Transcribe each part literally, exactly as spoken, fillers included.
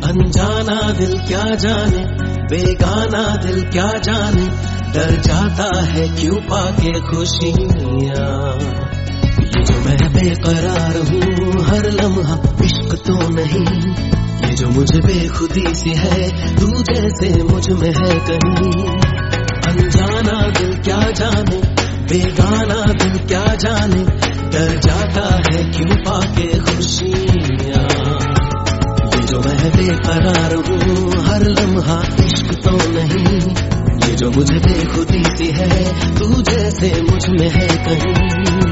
अनजाना दिल क्या जाने, बेगाना दिल क्या जाने, डर जाता है क्यों पाके खुशियाँ। ये जो मैं बेकरार हूँ हर लम्हा इश्क तो नहीं, ये जो मुझे बेखुदी सी है तू जैसे मुझ में है कहीं। अनजाना दिल क्या जाने, बेगाना दिल क्या जाने, डर जाता है क्यों पाके खुशियाँ। ये जो मैं बेकरार हूँ हर लम्हा इश्क तो नहीं, ये जो मुझे बेखुदी सी है तू जैसे मुझ में है कहीं।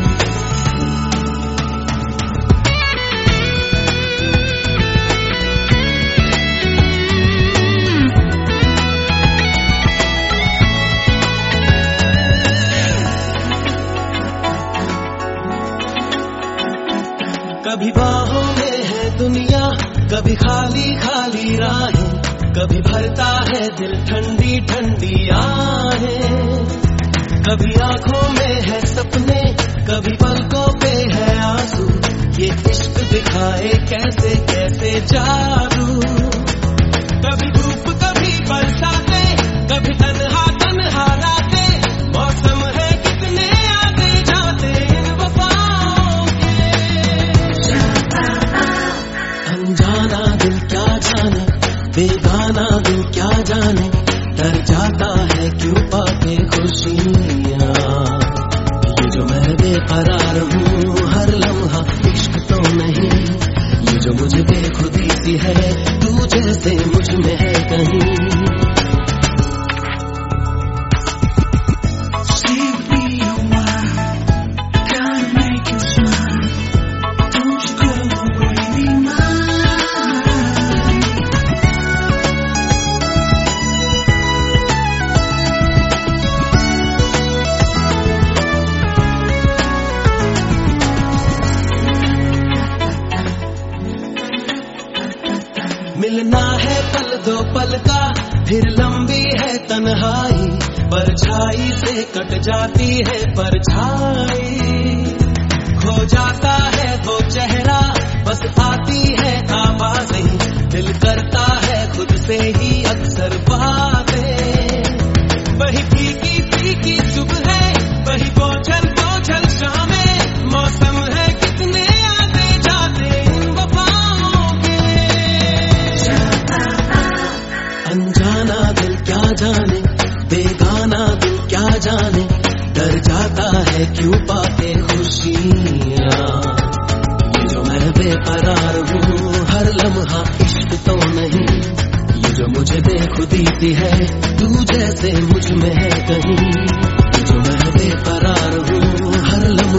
कभी बाहों में है दुनिया, कभी खाली खाली राहें, कभी भरता है दिल ठंडी ठंडी आहें। कभी आंखों में है सपने, कभी पलकों पे है आंसू, ये इश्क दिखाए कैसे कैसे जादू। कभी धूप कभी बरसाते, कभी तन्हा तन्हा राते, मौसम है कितने आते जाते इन वफाओं के। अनजाना दिल क्या जाने, बेगाना दिल क्या जाने, डर जाता है क्यों पाके खुशियाँ। ये जो मैं बेकरार हूँ हर लम्हा इश्क तो नहीं, ये जो मुझे बेखुदी सी है तू जैसे मुझ में है कहीं। मिलना है पल दो पल का, फिर लंबी है तन्हाई, परछाई से कट जाती है परछाई। खो जाता है वो चेहरा, बस आती है आवाजें, दिल करता है खुद से ही अक्सर बातें। वही फीकी फीकी सुबह है, वही बोझल बोझल शामें, मौसम है कितने आते जाते इन वफाओं के। अनजाना दिल क्या जाने, बेगाना दिल क्या जाने, डर जाता है क्यों पाके खुशियाँ। ये जो मैं बेकरार हूँ हर लम्हा इश्क तो नहीं, ये जो मुझे बेखुदी सी है तू जैसे मुझ में है कहीं। ये जो मैं बेकरार हूँ हर लम्हा